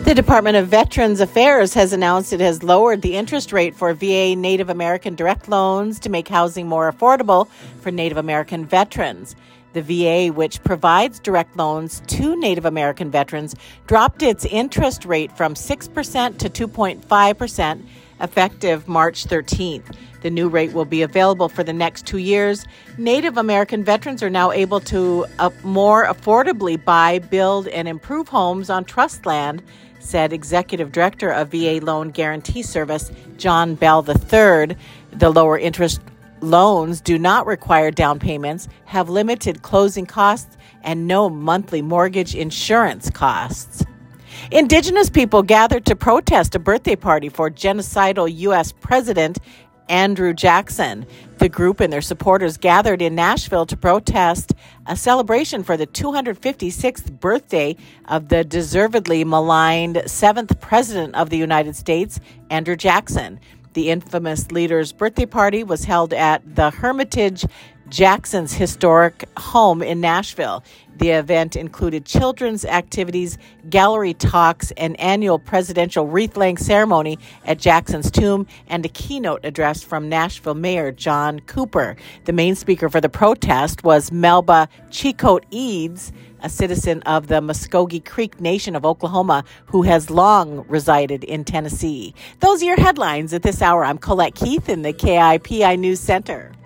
The Department of Veterans Affairs has announced it has lowered the interest rate for VA Native American direct loans to make housing more affordable for Native American veterans. The VA, which provides direct loans to Native American veterans, dropped its interest rate from 6% to 2.5% effective March 13th. The new rate will be available for the next 2 years. Native American veterans are now able to more affordably buy, build, and improve homes on trust land, said Executive Director of VA Loan Guarantee Service, John Bell III. The lower interest loans do not require down payments, have limited closing costs, and no monthly mortgage insurance costs. Indigenous people gathered to protest a birthday party for genocidal U.S. President Andrew Jackson. The group and their supporters gathered in Nashville to protest a celebration for the 256th birthday of the deservedly maligned 7th President of the United States, Andrew Jackson. The infamous leader's birthday party was held at the Hermitage Jackson's historic home in Nashville. The event included children's activities, gallery talks, an annual presidential wreath-laying ceremony at Jackson's tomb, and a keynote address from Nashville Mayor John Cooper. The main speaker for the protest was Melba Checote Eads, a citizen of the Muskogee Creek Nation of Oklahoma who has long resided in Tennessee. Those are your headlines at this hour. I'm Colette Keith in the KIPI News Center.